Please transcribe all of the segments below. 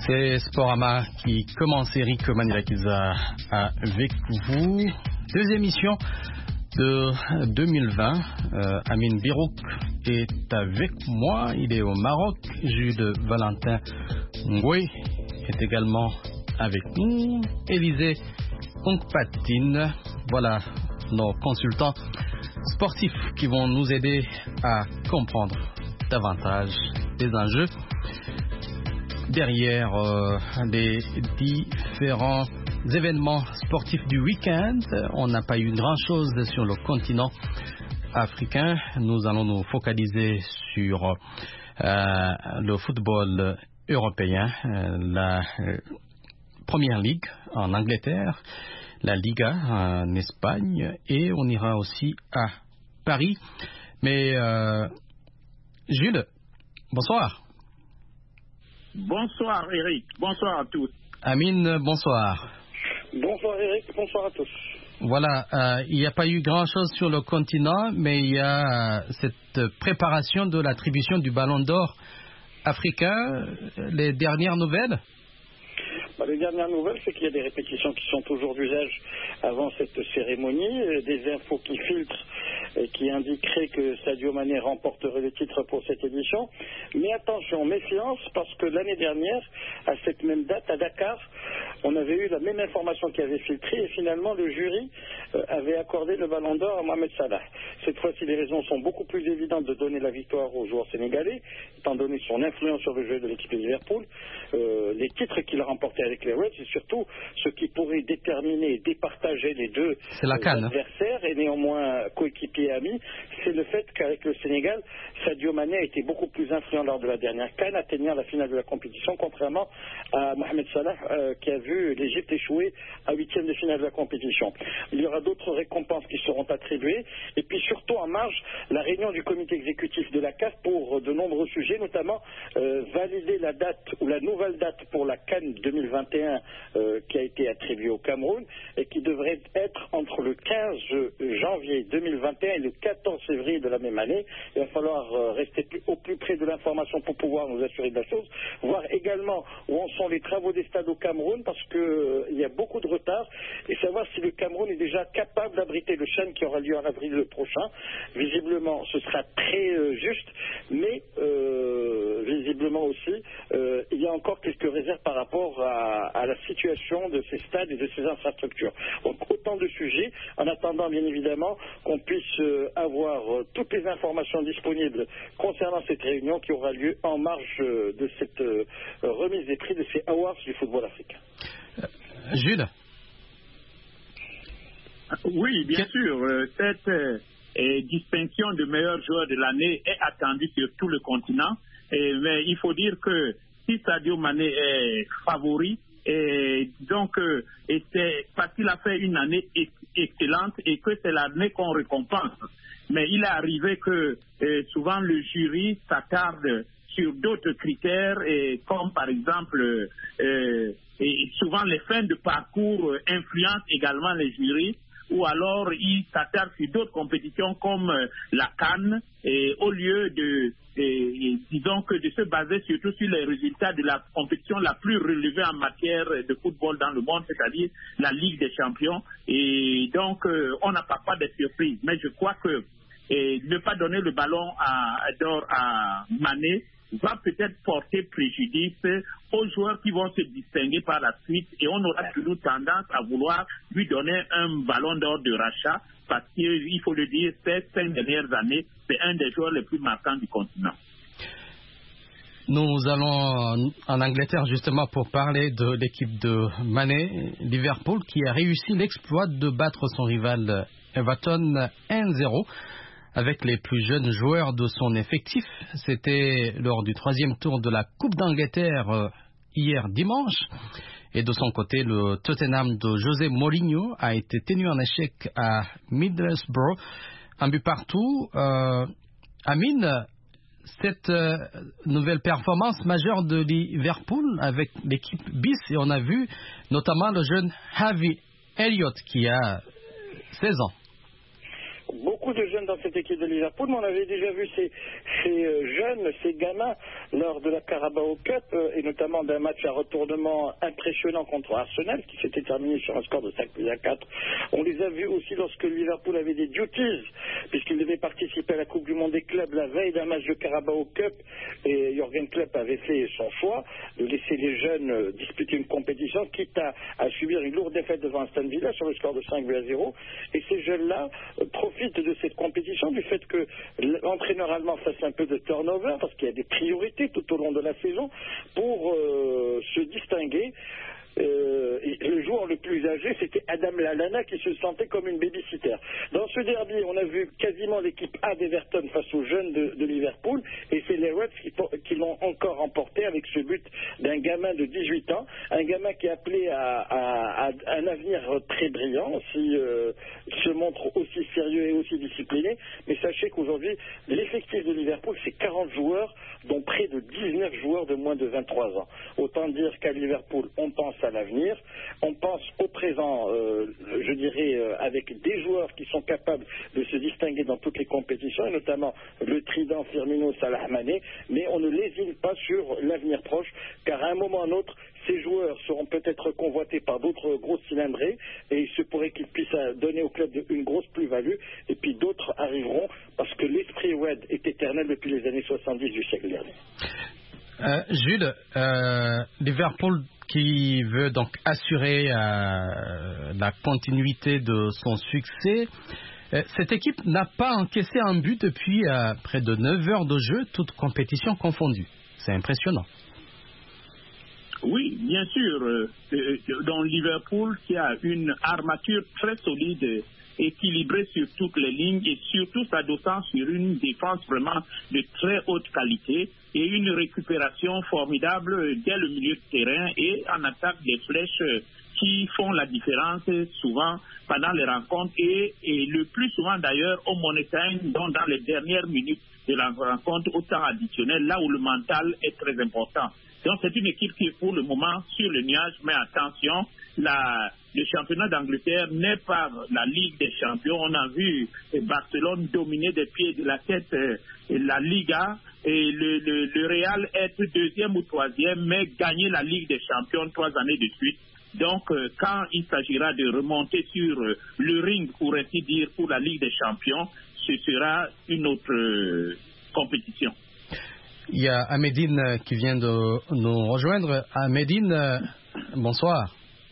C'est Sporama qui commence. Eric Manilakiza avec vous. Deuxième émission de 2020. Amine Birouk est avec moi. Il est au Maroc. Jude Valentin Ngoué est également avec nous. Élisée Onkpatine. Voilà nos consultants sportifs qui vont nous aider à comprendre davantage les enjeux derrière les différents événements sportifs du week-end. On n'a pas eu grand-chose sur le continent africain. Nous allons nous focaliser sur le football européen, la Première Ligue en Angleterre, la Liga en Espagne, et on ira aussi à Paris. Mais Jules, bonsoir. Bonsoir Eric, bonsoir à tous. Amine, bonsoir. Bonsoir Eric, bonsoir à tous. Voilà, il n'y a pas eu grand-chose sur le continent, mais il y a cette préparation de l'attribution du Ballon d'Or africain. Les dernières nouvelles? Les dernières nouvelles, c'est qu'il y a des répétitions qui sont toujours d'usage avant cette cérémonie, des infos qui filtrent et qui indiqueraient que Sadio Mané remporterait le titre pour cette édition. Mais attention, méfiance, parce que l'année dernière, à cette même date, à Dakar, on avait eu la même information qui avait filtré et finalement le jury avait accordé le Ballon d'Or à Mohamed Salah. Cette fois-ci, les raisons sont beaucoup plus évidentes de donner la victoire aux joueurs sénégalais, étant donné son influence sur le jeu de l'équipe de Liverpool, les titres qu'il a remportés avec les Reds, et surtout ce qui pourrait déterminer et départager les deux adversaires et néanmoins coéquipiers et amis, c'est le fait qu'avec le Sénégal, Sadio Mané a été beaucoup plus influent lors de la dernière CAN, atteignant la finale de la compétition, contrairement à Mohamed Salah qui a vu l'Égypte échouer à huitième de finale de la compétition. Il y aura d'autres récompenses qui seront attribuées, et puis surtout en marge, la réunion du comité exécutif de la CAF pour de nombreux sujets, notamment valider la date ou la nouvelle date pour la CAN 2021 qui a été attribuée au Cameroun et qui devrait être entre le 15 janvier 2021 et le 14 février de la même année. Il va falloir rester au plus près de l'information pour pouvoir nous assurer de la chose, voir également où en sont les travaux des stades au Cameroun, parce qu'il y a beaucoup de retard, et savoir si le Cameroun est déjà capable d'abriter le CHAN qui aura lieu en avril prochain. Visiblement, ce sera très juste, mais visiblement aussi, il y a encore quelques réserves par rapport à la situation de ces stades et de ces infrastructures. Donc autant de sujets, en attendant bien évidemment qu'on puisse avoir toutes les informations disponibles concernant cette réunion qui aura lieu en marge de cette remise des prix de ces awards du football africain. Jules? Oui, bien sûr. Cette distinction de meilleur joueur de l'année est attendue sur tout le continent. Mais il faut dire que si Sadio Mané est favori, donc c'est parce qu'il a fait une année excellente et que c'est l'année qu'on récompense. Mais il est arrivé que souvent le jury s'attarde sur d'autres critères, comme par exemple, et souvent les fins de parcours influencent également les jurys, ou alors ils s'attarde sur d'autres compétitions comme la CAN, au lieu disons que de se baser surtout sur les résultats de la compétition la plus relevée en matière de football dans le monde, c'est-à-dire la Ligue des Champions. Et donc, on n'a pas de surprise. Mais je crois que ne pas donner le ballon d'or à Mané va peut-être porter préjudice aux joueurs qui vont se distinguer par la suite, et on aura toujours tendance à vouloir lui donner un ballon d'or de rachat parce qu'il faut le dire, ces 5 dernières années, c'est un des joueurs les plus marquants du continent. Nous allons en Angleterre justement pour parler de l'équipe de Mané, Liverpool, qui a réussi l'exploit de battre son rival Everton 1-0 avec les plus jeunes joueurs de son effectif. C'était lors du 3e tour de la Coupe d'Angleterre hier dimanche. Et de son côté, le Tottenham de José Mourinho a été tenu en échec à Middlesbrough, un but partout. Amine, cette nouvelle performance majeure de Liverpool avec l'équipe bis, et on a vu notamment le jeune Harvey Elliott qui a 16 ans. beaucoup de jeunes dans cette équipe de Liverpool, mais on avait déjà vu ces jeunes, ces gamins, lors de la Carabao Cup, et notamment d'un match à retournement impressionnant contre Arsenal, qui s'était terminé sur un score de 5-4. On les a vus aussi lorsque Liverpool avait des duties, puisqu'il devait participer à la Coupe du Monde des clubs la veille d'un match de Carabao Cup, et Jürgen Klopp avait fait son choix de laisser les jeunes disputer une compétition, quitte à subir une lourde défaite devant Aston Villa sur le score de 5-0. Et ces jeunes-là profitent de cette compétition, du fait que l'entraîneur allemand fasse un peu de turnover, parce qu'il y a des priorités tout au long de la saison, pour se distinguer. Le joueur le plus âgé, c'était Adam Lallana, qui se sentait comme une babysitter. Dans ce derby, on a vu quasiment l'équipe A d'Everton face aux jeunes de Liverpool, et c'est les Reds qui l'ont encore emporté avec ce but d'un gamin de 18 ans, un gamin qui est appelé à un avenir très brillant, s'il se montre aussi sérieux et aussi discipliné. Mais sachez qu'aujourd'hui, l'effectif de Liverpool, c'est 40 joueurs, dont près de 19 joueurs de moins de 23 ans. Autant dire qu'à Liverpool, on pense à l'avenir, on pense au présent, je dirais, avec des joueurs qui sont capables de se distinguer dans toutes les compétitions, et notamment le trident Firmino, Salah, Mané, mais on ne lésine pas sur l'avenir proche, car à un moment ou à un autre, ces joueurs seront peut-être convoités par d'autres grosses cylindrées, et il se pourrait qu'ils puissent donner au club une grosse plus-value, et puis d'autres arriveront, parce que l'esprit Red est éternel depuis les années 70 du siècle dernier. Jules, Liverpool qui veut donc assurer la continuité de son succès, cette équipe n'a pas encaissé un but depuis près de 9 heures de jeu, toutes compétitions confondues. C'est impressionnant. Oui, bien sûr. Dans Liverpool, qui a une armature très solide, équilibrée sur toutes les lignes, et surtout s'adossant sur une défense vraiment de très haute qualité et une récupération formidable dès le milieu de terrain, et en attaque des flèches qui font la différence souvent pendant les rencontres, et le plus souvent d'ailleurs au Money Time, dans les dernières minutes de la rencontre, au temps additionnel, là où le mental est très important. Donc c'est une équipe qui est pour le moment sur le nuage, mais attention, le championnat d'Angleterre n'est pas la Ligue des Champions. On a vu Barcelone dominer des pieds de la tête la Liga, et le Real être deuxième ou troisième, mais gagner la Ligue des Champions 3 années de suite. Donc, quand il s'agira de remonter sur le ring, pour ainsi dire, pour la Ligue des Champions, ce sera une autre compétition. Il y a Ahmedine qui vient de nous rejoindre. Ahmedine, bonsoir.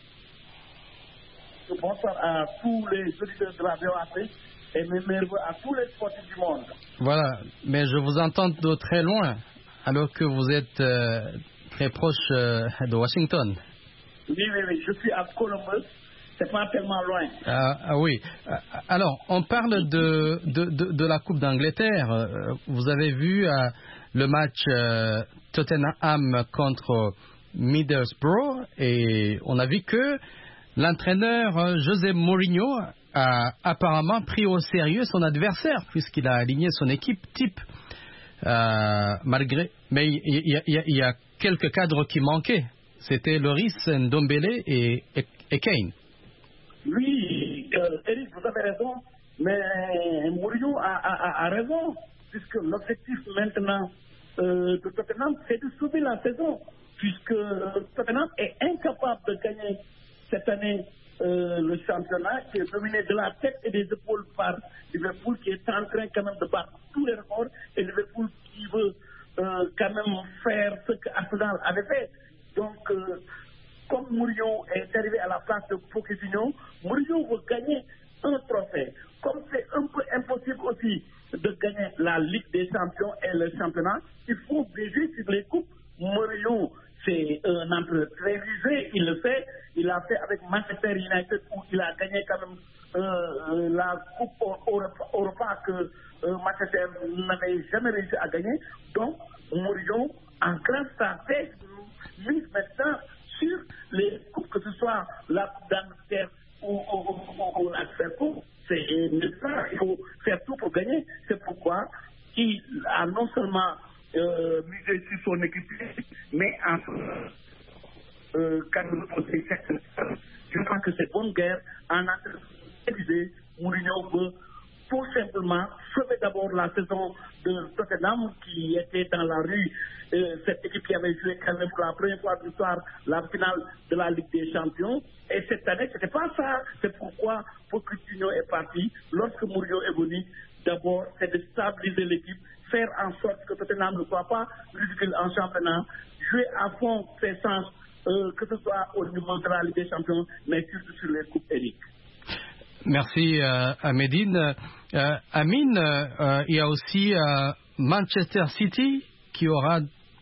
Bonsoir à tous les auditeurs de la VOA et même à tous les sportifs du monde. Voilà, mais je vous entends de très loin, alors que vous êtes très proche de Washington. Oui, je suis à Columbus, c'est pas tellement loin. Oui, alors on parle de la Coupe d'Angleterre. Vous avez vu le match Tottenham contre Middlesbrough, et on a vu que l'entraîneur José Mourinho a apparemment pris au sérieux son adversaire, puisqu'il a aligné son équipe type, mais il y a quelques cadres qui manquaient. C'était Lloris, Ndombele et Kane. Oui, Eric, vous avez raison, mais Mourinho a raison, puisque l'objectif maintenant de Tottenham, c'est de sauver la saison, puisque Tottenham est incapable de gagner cette année le championnat, qui est dominé de la tête et des épaules par Liverpool, qui est en train quand même de battre tous les records, et Liverpool qui veut quand même faire ce qu'Arsenal avait fait. Donc, comme Mourinho est arrivé à la place de Pochettino, Mourinho veut gagner un trophée. Comme c'est un peu impossible aussi de gagner la Ligue des Champions et le championnat, il faut viser sur les coupes. Mourinho, c'est un entraîneur très visé, il le fait. Il a fait avec Manchester United, où il a gagné quand même la Coupe Europa que Manchester n'avait jamais réussi à gagner. Donc, Mourinho, en grâce à sa tête, mise maintenant sur les coupes, que ce soit la Coupe d'Angleterre ou la Super Coupe. C'est maintenant, il faut faire tout pour gagner. C'est pourquoi il a non seulement misé sur son équipe, mais en quand nous je pense que c'est bonne guerre en entretien. Mourinho veut tout simplement sauver d'abord la saison de Tottenham qui était dans la rue. Cette équipe qui avait joué quand même pour la première fois de l'histoire la finale de la Ligue des Champions. Et cette année, ce n'était pas ça. C'est pourquoi Pochettino est parti. Lorsque Mourinho est venu, d'abord, c'est de stabiliser l'équipe, faire en sorte que Tottenham ne soit pas ridicule en championnat, jouer à fond ses sens, que ce soit au niveau de la Ligue des Champions, mais surtout sur les coupes Eric. Merci Amédine. Amine, il y a aussi Manchester City qui aura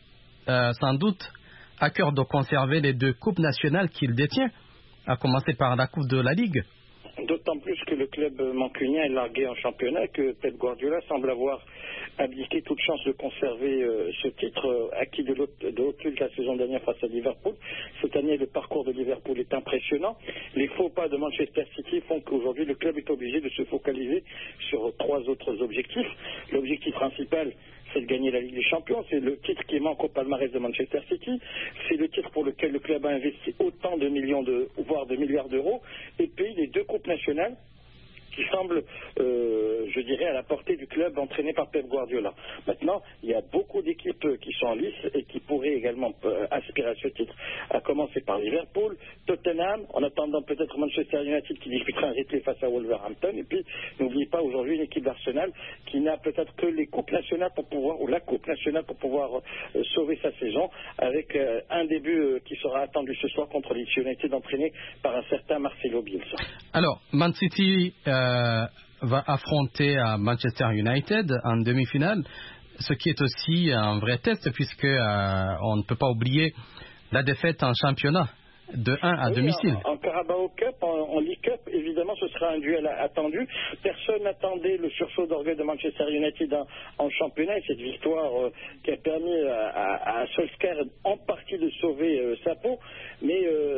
sans doute à cœur de conserver les 2 coupes nationales qu'il détient, à commencer par la Coupe de la Ligue. D'autant plus que le club mancunien est largué en championnat, que Pep Guardiola semble avoir abdiqué toute chance de conserver ce titre acquis de haute lutte la saison dernière face à Liverpool. Cette année, le parcours de Liverpool est impressionnant. Les faux pas de Manchester City font qu'aujourd'hui, le club est obligé de se focaliser sur 3 autres objectifs. L'objectif principal, c'est de gagner la Ligue des Champions. C'est le titre qui manque au palmarès de Manchester City. C'est le titre pour lequel le club a investi autant de millions, voire de milliards d'euros. Et puis les 2 coupes nationales qui semblent, je dirais, à la portée du club entraîné par Pep Guardiola. Maintenant, il y a beaucoup d'équipes qui sont en lice et qui pourraient également aspirer à ce titre, à commencer par Liverpool, Tottenham, en attendant peut-être Manchester United qui disputera un replay face à Wolverhampton. Et puis, n'oubliez pas aujourd'hui une équipe d'Arsenal qui n'a peut-être que les coupes nationales pour pouvoir, ou la coupe nationale pour pouvoir sauver sa saison, avec un début qui sera attendu ce soir contre Leeds United, entraîné par un certain Marcelo Bielsa. Alors, Man City va affronter à Manchester United en demi-finale, ce qui est aussi un vrai test puisque on ne peut pas oublier la défaite en championnat de 1 à domicile. En Carabao Cup, en League Cup, évidemment, ce sera un duel attendu. Personne n'attendait le sursaut d'orgueil de Manchester United en championnat et cette victoire qui a permis à Solskjaer en partie de sauver sa peau. Mais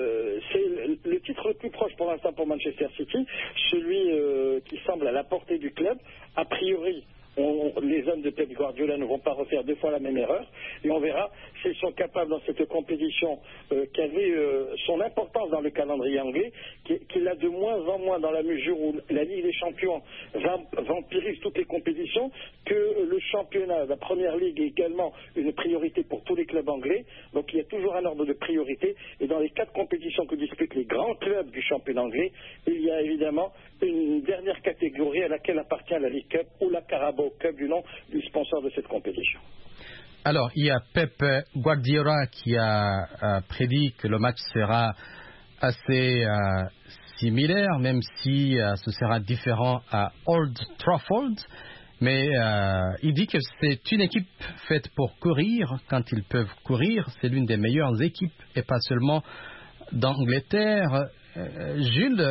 c'est le titre le plus proche pour l'instant pour Manchester City, celui qui semble à la portée du club. A priori, les hommes de Pep Guardiola ne vont pas refaire 2 fois la même erreur et on verra s'ils sont capables dans cette compétition qui avait son importance dans le calendrier anglais, qu'il a de moins en moins dans la mesure où la Ligue des Champions vampirise toutes les compétitions, que le championnat, la Première Ligue est également une priorité pour tous les clubs anglais. Donc il y a toujours un ordre de priorité et dans les 4 compétitions que disputent les grands clubs du championnat anglais, il y a évidemment une dernière catégorie à laquelle appartient la League Cup ou la Carabao Cup du nom du sponsor de cette compétition. Alors, il y a Pep Guardiola qui a prédit que le match sera assez similaire, même si ce sera différent à Old Trafford. Mais il dit que c'est une équipe faite pour courir. Quand ils peuvent courir, c'est l'une des meilleures équipes, et pas seulement d'Angleterre. Jules,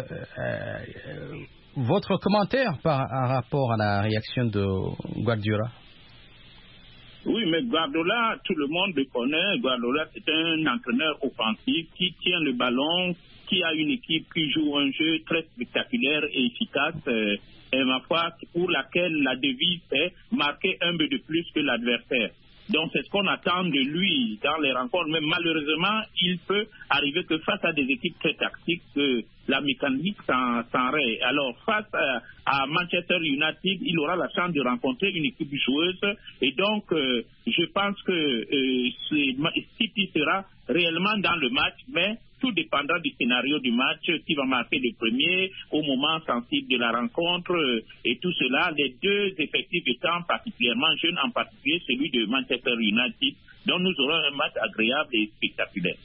votre commentaire par rapport à la réaction de Guardiola? Oui, mais Guardiola, tout le monde le connaît. Guardiola, c'est un entraîneur offensif qui tient le ballon, qui a une équipe qui joue un jeu très spectaculaire et efficace. Et ma foi, pour laquelle la devise est marquer un but de plus que l'adversaire. Donc, c'est ce qu'on attend de lui dans les rencontres. Mais malheureusement, il peut arriver que face à des équipes très tactiques, la mécanique s'enraye. Alors, face à Manchester United, il aura la chance de rencontrer une équipe joueuse. Et donc, je pense que City sera réellement dans le match, mais tout dépendra du scénario du match, qui va marquer le premier au moment sensible de la rencontre et tout cela, les 2 effectifs étant particulièrement jeunes, en particulier celui de Manchester United, dont nous aurons un match agréable et spectaculaire.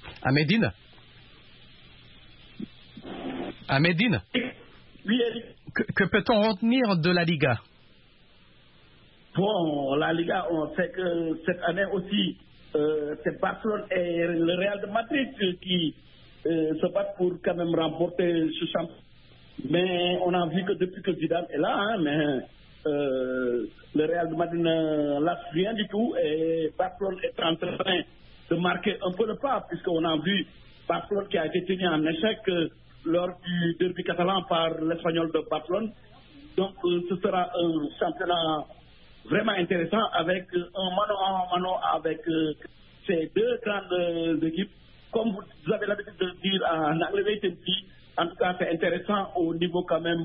Amédine, Oui, que peut-on retenir de la Liga? Bon, la Liga, on sait que cette année aussi, c'est Barcelone et le Real de Madrid qui se battent pour quand même remporter ce championnat. Mais on a vu que depuis que Zidane est là, le Real de Madrid ne lâche rien du tout et Barcelone est en train de marquer un peu le pas, puisqu'on a vu Barcelone qui a été tenu en échec lors du derby catalan par l'Espagnol de Barcelone. Donc ce sera un championnat vraiment intéressant avec un mano à mano avec ces 2 grandes équipes. Comme vous avez l'habitude de dire en anglais, en tout cas c'est intéressant au niveau quand même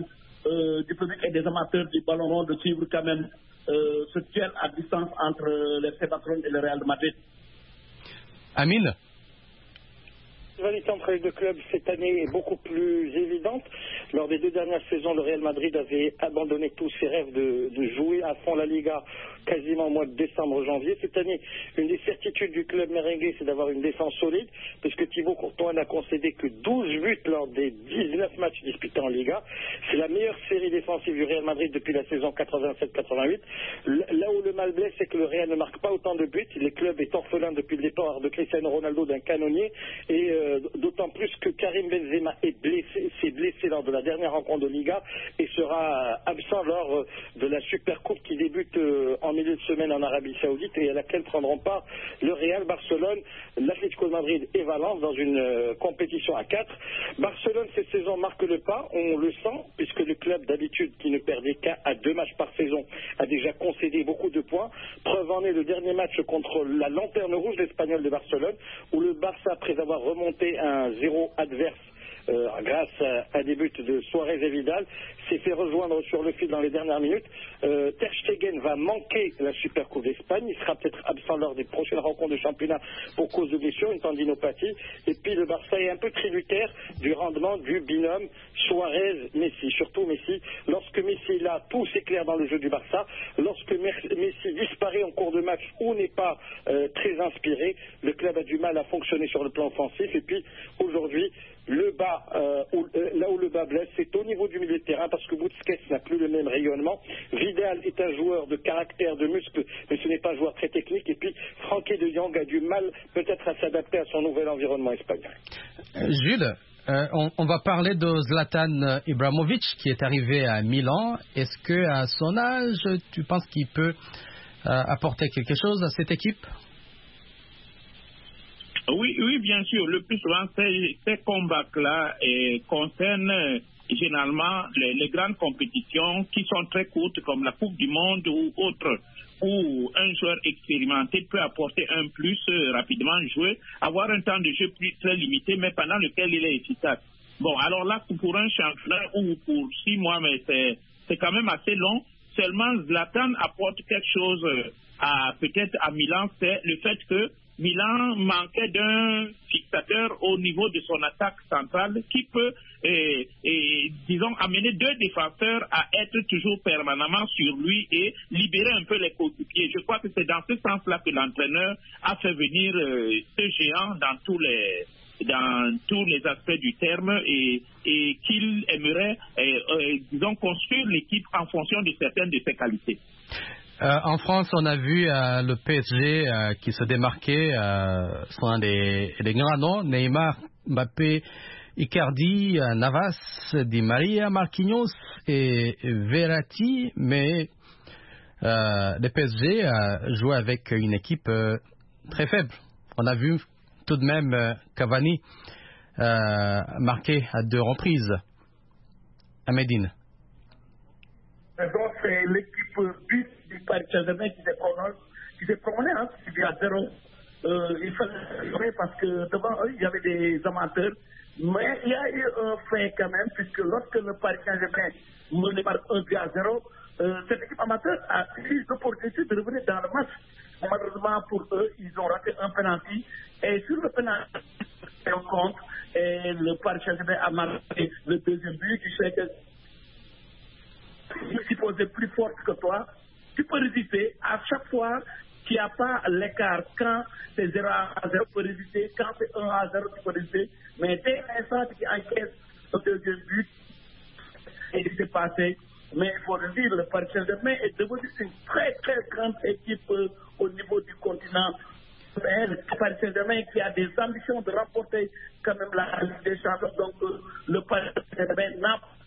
du public et des amateurs du ballon rond de suivre quand même ce duel à distance entre le FC Barcelone et le Real de Madrid. Amine? La rivalité entre les deux clubs cette année est beaucoup plus évidente. Lors des 2 dernières saisons, le Real Madrid avait abandonné tous ses rêves de jouer à fond la Liga quasiment au mois de décembre-janvier. Cette année, une des certitudes du club merengue, c'est d'avoir une défense solide, puisque Thibaut Courtois n'a concédé que 12 buts lors des 19 matchs disputés en Liga. C'est la meilleure série défensive du Real Madrid depuis la saison 87-88. Là où le mal blesse, c'est que le Real ne marque pas autant de buts. Le club est orphelin depuis le départ de Cristiano Ronaldo d'un canonnier, et d'autant plus que Karim Benzema s'est blessé lors de la dernière rencontre de Liga et sera absent lors de la Supercoupe qui débute en milieu de semaine en Arabie Saoudite et à laquelle prendront part le Real, Barcelone, l'Atlético de Madrid et Valence dans une compétition à 4. Barcelone, cette saison, marque le pas, on le sent, puisque le club d'habitude qui ne perdait qu'à 2 matchs par saison a déjà concédé beaucoup de points. Preuve en est le dernier match contre la lanterne rouge, l'Espagnol de Barcelone, où le Barça, après avoir remonté un 0 adverse grâce à des buts de Suarez et Vidal, s'est fait rejoindre sur le fil dans les dernières minutes. Ter Stegen va manquer la Supercoupe d'Espagne. Il sera peut-être absent lors des prochaines rencontres de championnat pour cause de blessure, une tendinopathie. Et puis le Barça est un peu tributaire du rendement du binôme Suarez-Messi. Surtout Messi. Lorsque Messi est là, tout s'éclaire dans le jeu du Barça. Lorsque Messi disparaît en cours de match ou n'est pas très inspiré, le club a du mal à fonctionner sur le plan offensif. Et puis aujourd'hui, là où le bas blesse, c'est au niveau du milieu de terrain, parce que Busquets n'a plus le même rayonnement. Vidal est un joueur de caractère, de muscle, mais ce n'est pas un joueur très technique. Et puis Frenkie de Jong a du mal peut-être à s'adapter à son nouvel environnement espagnol. Jules, on va parler de Zlatan Ibrahimovic qui est arrivé à Milan. Est-ce que à son âge, tu penses qu'il peut apporter quelque chose à cette équipe? Oui, bien sûr. Le plus souvent, ces combats-là concernent généralement les grandes compétitions qui sont très courtes, comme la Coupe du Monde ou autre, où un joueur expérimenté peut apporter un plus rapidement jouer, avoir un temps de jeu très limité, mais pendant lequel il est efficace. Bon, alors là, pour un championnat ou pour 6 mois, mais c'est quand même assez long. Seulement, Zlatan apporte quelque chose peut-être à Milan, c'est le fait que Milan manquait d'un fixateur au niveau de son attaque centrale qui peut, disons, amener 2 défenseurs à être toujours permanemment sur lui et libérer un peu les coéquipiers. Je crois que c'est dans ce sens-là que l'entraîneur a fait venir ce géant dans tous les aspects du terme et qu'il aimerait, disons, construire l'équipe en fonction de certaines de ses qualités. En France, on a vu le PSG qui se démarquait, sont des grands noms, Neymar, Mbappé, Icardi, Navas, Di Maria, Marquinhos et Verratti, mais le PSG jouait avec une équipe très faible. On a vu tout de même Cavani marquer à 2 reprises à Médine. Donc c'est l'équipe but du Paris Saint-Germain qui s'est promené, qui à 0. Il fallait jouer parce que devant eux, il y avait des amateurs. Mais il y a eu un fait quand même, puisque lorsque le Paris Saint-Germain menait par 1-0, cette équipe amateur a eu l'opportunité de revenir dans le match. Malheureusement pour eux, ils ont raté un penalty. Et sur le penalty, on compte, et le Paris Saint-Germain a marqué le 2e but, qui fait que si tu es plus fort que toi, tu peux résister à chaque fois qu'il n'y a pas l'écart. Quand c'est 0-0, tu peux résister. Quand c'est 1-0, tu peux résister. Mais dès l'instant que tu encaisses le 2e but, et ce qui s'est passé, mais il faut le dire, le Paris Saint-Germain est devenu une très très grande équipe au niveau du continent. Le Paris Saint-Germain qui a des ambitions de remporter quand même la Ligue des Champions. Donc le Paris Saint-Germain n'a pas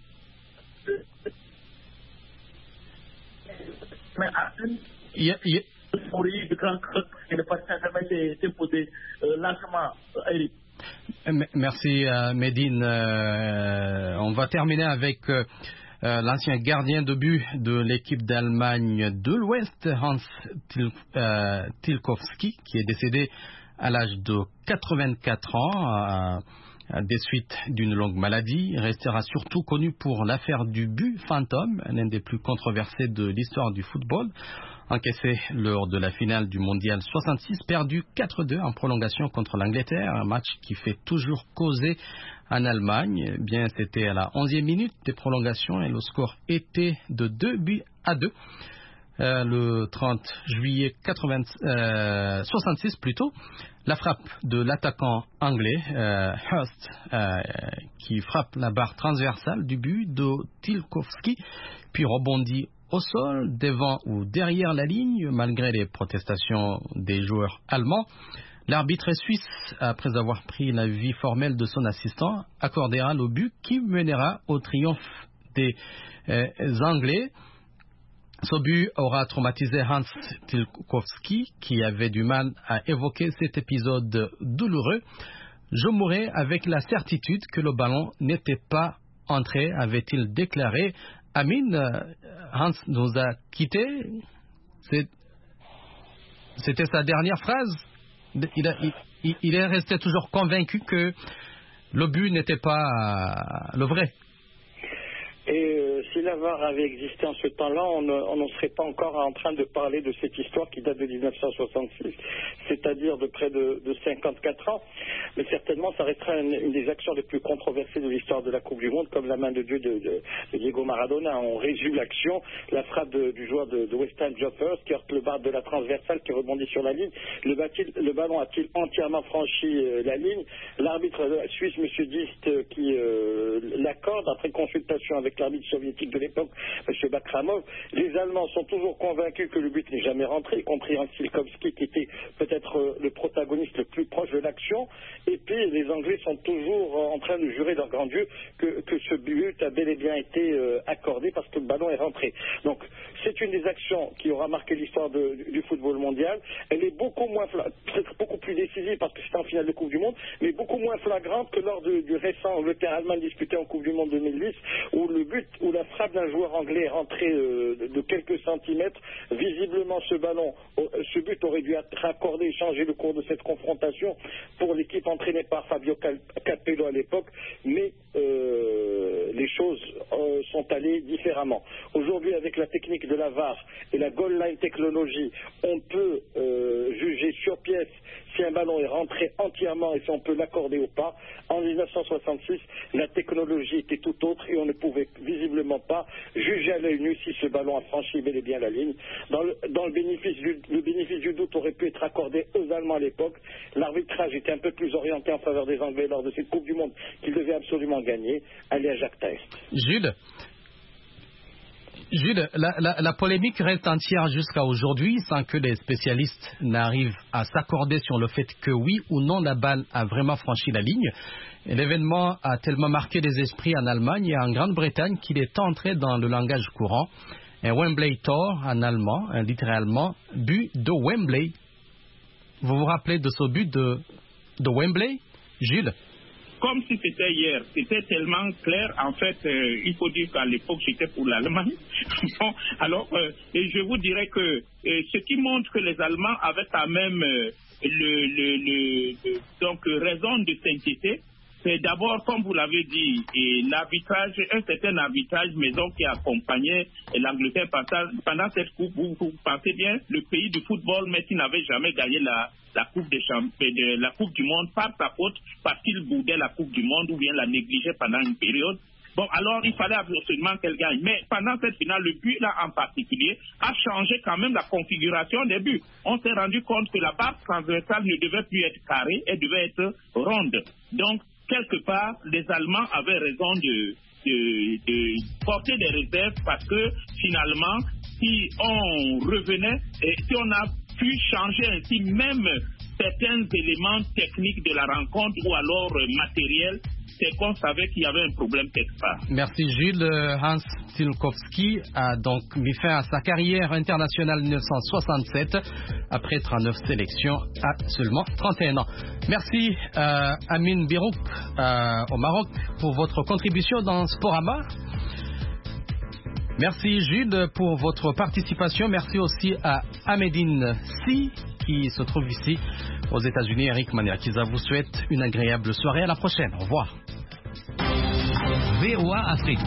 mais à une de grand club et le Paris Saint-Germain s'est imposé largement, Eric. Merci Médine. On va terminer avec l'ancien gardien de but de l'équipe d'Allemagne de l'Ouest, Hans Tilkowski, qui est décédé à l'âge de 84 ans. des suites d'une longue maladie. Il restera surtout connu pour l'affaire du but fantôme, l'un des plus controversés de l'histoire du football, encaissé lors de la finale du Mondial 66, perdu 4-2 en prolongation contre l'Angleterre, un match qui fait toujours causer en Allemagne. Bien, c'était à la 11e minute des prolongations et le score était de 2-2. Le 30 juillet 66 plutôt, la frappe de l'attaquant anglais Hurst qui frappe la barre transversale du but de Tilkowski, puis rebondit au sol, devant ou derrière la ligne, malgré les protestations des joueurs allemands. L'arbitre suisse, après avoir pris l'avis formel de son assistant, accordera le but qui mènera au triomphe des Anglais. Ce but aura traumatisé Hans Tilkowski, qui avait du mal à évoquer cet épisode douloureux. Je mourrai avec la certitude que le ballon n'était pas entré, avait-il déclaré. Amin, Hans nous a quittés. C'était sa dernière phrase. Il est resté toujours convaincu que le but n'était pas le vrai. Et si la VAR avait existé en ce temps-là, on n'en serait pas encore en train de parler de cette histoire qui date de 1966, c'est-à-dire de près de 54 ans. Mais certainement, ça restera une des actions les plus controversées de l'histoire de la Coupe du Monde, comme la main de Dieu de Diego Maradona. On résume l'action, la frappe du joueur de West Ham, Geoff Hurst, qui heurte le bar de la transversale, qui rebondit sur la ligne. Le ballon a-t-il entièrement franchi la ligne? L'arbitre suisse, M. Dist, qui l'accorde après consultation avec l'arbitre soviétique de l'époque, M. Bakramov. Les Allemands sont toujours convaincus que le but n'est jamais rentré, y compris Hans Tilkowski, qui était peut-être le protagoniste le plus proche de l'action. Et puis les Anglais sont toujours en train de jurer leur grand Dieu que ce but a bel et bien été accordé parce que le ballon est rentré. Donc c'est une des actions qui aura marqué l'histoire du football mondial. Elle est peut-être beaucoup plus décisive parce que c'est en finale de Coupe du Monde, mais beaucoup moins flagrante que lors du récent Angleterre-Allemagne disputé en Coupe du Monde 2010, où la frappe d'un joueur anglais est rentrée de quelques centimètres. Visiblement ce but aurait dû être accordé et changé le cours de cette confrontation pour l'équipe entraînée par Fabio Capello à l'époque, mais les choses sont allées différemment. Aujourd'hui, avec la technique de la VAR et la goal line technologie, on peut juger sur pièce si un ballon est rentré entièrement et si on peut l'accorder ou pas. En 1966, la technologie était tout autre et on ne pouvait visiblement pas juger à l'œil nu si ce ballon a franchi bel et bien la ligne. Le bénéfice du doute aurait pu être accordé aux Allemands à l'époque. L'arbitrage était un peu plus orienté en faveur des Anglais lors de cette Coupe du Monde qu'ils devaient absolument gagner. Allez à Jacques Taest. Jules, la polémique reste entière jusqu'à aujourd'hui sans que les spécialistes n'arrivent à s'accorder sur le fait que oui ou non la balle a vraiment franchi la ligne. L'événement a tellement marqué les esprits en Allemagne et en Grande-Bretagne qu'il est entré dans le langage courant. Un Wembley Tor en allemand, littéralement, but de Wembley. Vous vous rappelez de ce but de Wembley, Jules? Comme si c'était hier, c'était tellement clair. En fait, il faut dire qu'à l'époque, j'étais pour l'Allemagne. Bon, alors, et je vous dirais que ce qui montre que les Allemands avaient quand même donc raison de s'inquiéter, c'est d'abord, comme vous l'avez dit, l'arbitrage, un certain arbitrage maison qui accompagnait l'Angleterre pendant cette coupe. Vous pensez bien, le pays du football, mais qui n'avait jamais gagné la Coupe la Coupe du Monde par sa faute, parce qu'il boudait la Coupe du Monde ou bien la négligeait pendant une période. Bon, alors il fallait absolument qu'elle gagne. Mais pendant cette finale, le but là en particulier a changé quand même la configuration des buts. On s'est rendu compte que la barre transversale ne devait plus être carrée, elle devait être ronde. Donc, quelque part, les Allemands avaient raison de porter des réserves parce que finalement, si on revenait, si on a pu changer ainsi même certains éléments techniques de la rencontre ou alors matériels, c'est qu'on savait qu'il y avait un problème quelque part. Merci Jules. Hans Tilkowski a donc mis fin à sa carrière internationale en 1967 après 39 sélections à seulement 31 ans. Merci Amin Birouk au Maroc pour votre contribution dans Sporama. Merci Jules pour votre participation. Merci aussi à Ahmedine Si qui se trouve ici aux États-Unis. Eric Maniakiza vous souhaite une agréable soirée. À la prochaine. Au revoir. VOA Afrique.